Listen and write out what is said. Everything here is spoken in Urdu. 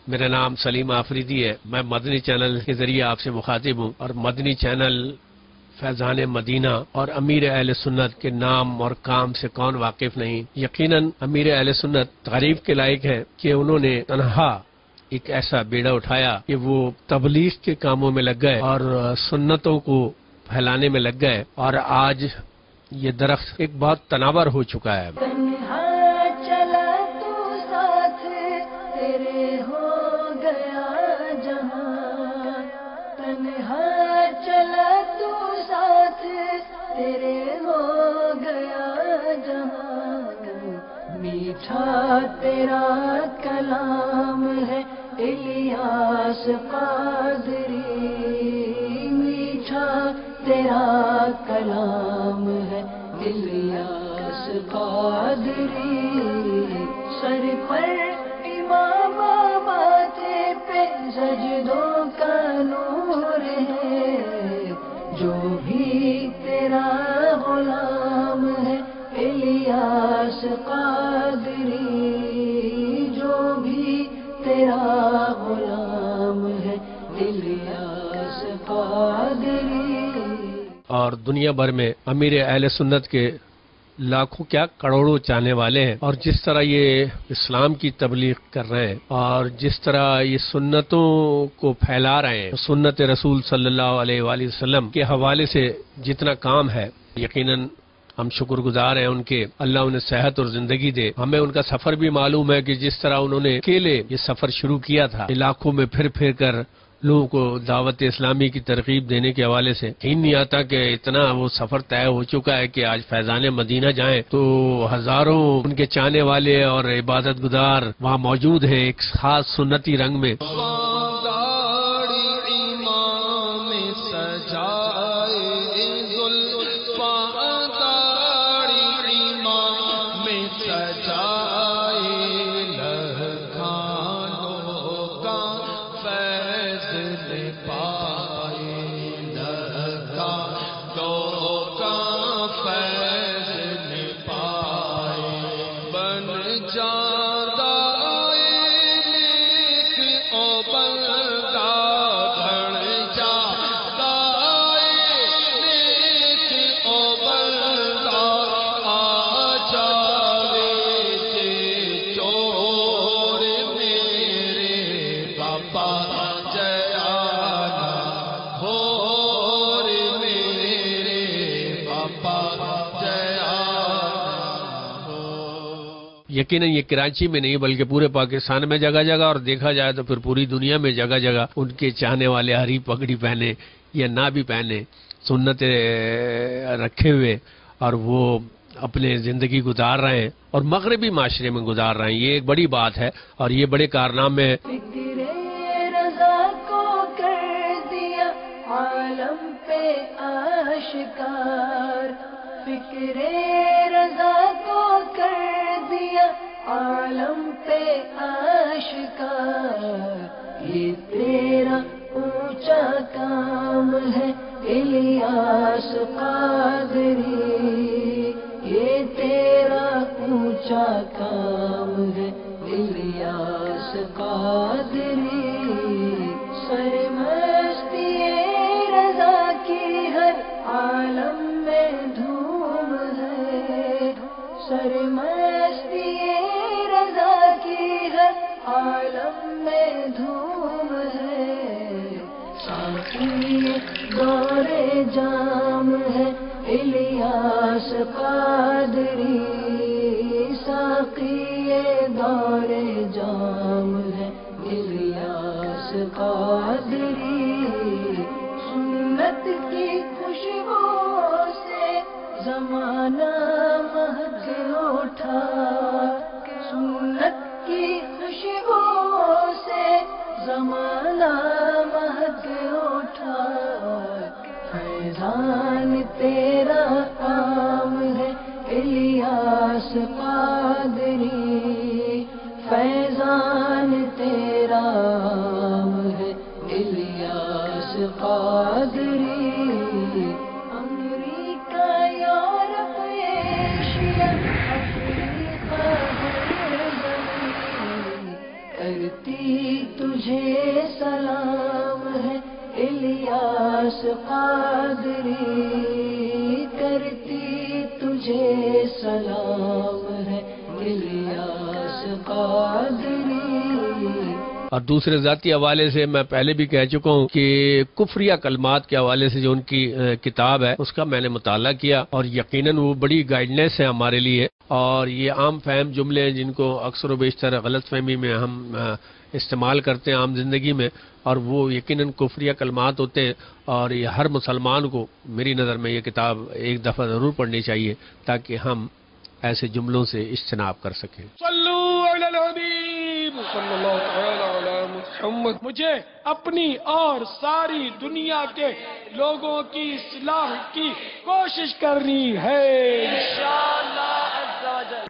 میرا نام سلیم آفریدی ہے، میں مدنی چینل کے ذریعے آپ سے مخاطب ہوں، اور مدنی چینل فیضان مدینہ اور امیر اہل سنت کے نام اور کام سے کون واقف نہیں۔ یقیناً امیر اہل سنت تعریف کے لائق ہے کہ انہوں نے تنہا ایک ایسا بیڑا اٹھایا کہ وہ تبلیغ کے کاموں میں لگ گئے اور سنتوں کو پھیلانے میں لگ گئے، اور آج یہ درخت ایک بہت تناور ہو چکا ہے۔ میٹھا تیرا کلام ہے الیاس قادری، میٹھا تیرا کلام ہے الیاس قادری، سر پر امام ماتھے پہ سجدوں کا نور ہے، جو بھی تیرا غلام ہے الیاس قادری، جو بھی تیرا غلام ہے الیاس قادری۔ اور دنیا بھر میں امیر اہل سنت کے لاکھوں کیا کروڑوں چاہنے والے ہیں، اور جس طرح یہ اسلام کی تبلیغ کر رہے ہیں اور جس طرح یہ سنتوں کو پھیلا رہے ہیں، سنت رسول صلی اللہ علیہ وآلہ وسلم کے حوالے سے جتنا کام ہے، یقیناً ہم شکر گزار ہیں ان کے، اللہ انہیں صحت اور زندگی دے۔ ہمیں ان کا سفر بھی معلوم ہے کہ جس طرح انہوں نے اکیلے یہ سفر شروع کیا تھا، علاقوں میں پھر پھر کر لوگوں کو دعوت اسلامی کی ترغیب دینے کے حوالے سے، یقین نہیں آتا کہ اتنا وہ سفر طے ہو چکا ہے کہ آج فیضان مدینہ جائیں تو ہزاروں ان کے چاہنے والے اور عبادت گزار وہاں موجود ہیں ایک خاص سنتی رنگ میں۔ یقیناً یہ کراچی میں نہیں بلکہ پورے پاکستان میں جگہ جگہ، اور دیکھا جائے تو پھر پوری دنیا میں جگہ جگہ ان کے چاہنے والے ہری پگڑی پہنے یا نہ بھی پہنے، سنتیں رکھے ہوئے، اور وہ اپنے زندگی گزار رہے ہیں اور مغربی معاشرے میں گزار رہے ہیں۔ یہ ایک بڑی بات ہے اور یہ بڑے کارنامے عالم پہ آشکار، یہ تیرا اونچا کام ہے الیاس قادری، یہ تیرا اونچا کام ہے الیاس قادری، سرمستی رضا کی ہر عالم میں دھوم ہے، سرمستی عالم میں دھوم ہے، ساقی دور جام ہے الیاس قادری، ساقی دور جام ہے الیاس قادری، سنت کی خوشبو سے زمانہ مہک اٹھا، سنت کی خوشبو سے زمانہ مہک اٹھا، فیضان تیرا کام ہے الیاس قادری، فیضان تیرا کام ہے الیاس قادری، امریکہ یورپ ایشیا افریقہ کرتی تجھے سلام ہے الیاس قادری، کرتی تجھے سلام ہے الیاس قادری۔ اور دوسرے ذاتی حوالے سے میں پہلے بھی کہہ چکا ہوں کہ کفریہ کلمات کے حوالے سے جو ان کی کتاب ہے اس کا میں نے مطالعہ کیا، اور یقیناً وہ بڑی گائیڈنس ہے ہمارے لیے، اور یہ عام فہم جملے ہیں جن کو اکثر و بیشتر غلط فہمی میں ہم استعمال کرتے ہیں عام زندگی میں، اور وہ یقیناً کفریہ کلمات ہوتے ہیں، اور یہ ہر مسلمان کو میری نظر میں یہ کتاب ایک دفعہ ضرور پڑھنی چاہیے تاکہ ہم ایسے جملوں سے اجتناب کر سکیں۔ صلو علی الحبیب صلی اللہ تعالی علی محمد۔ مجھے اپنی اور ساری دنیا کے لوگوں کی اصلاح کی کوشش کرنی ہے۔